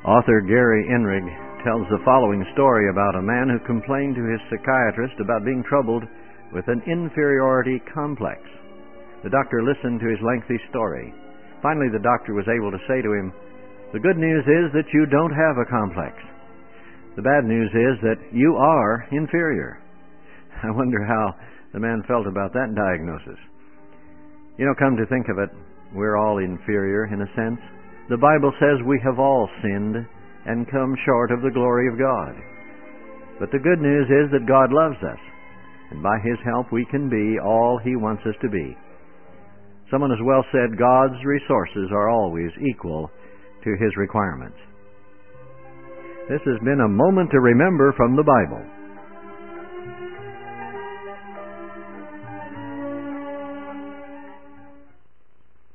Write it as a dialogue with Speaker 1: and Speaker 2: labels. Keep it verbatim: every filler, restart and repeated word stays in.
Speaker 1: Author Gary Inrig tells the following story about a man who complained to his psychiatrist about being troubled with an inferiority complex. The doctor listened to his lengthy story. Finally, the doctor was able to say to him, "The good news is that you don't have a complex. The bad news is that you are inferior." I wonder how the man felt about that diagnosis. You know, come to think of it, we're all inferior in a sense. The Bible says we have all sinned and come short of the glory of God. But the good news is that God loves us, and by His help we can be all He wants us to be. Someone has well said, God's resources are always equal to His requirements. This has been a moment to remember from the Bible.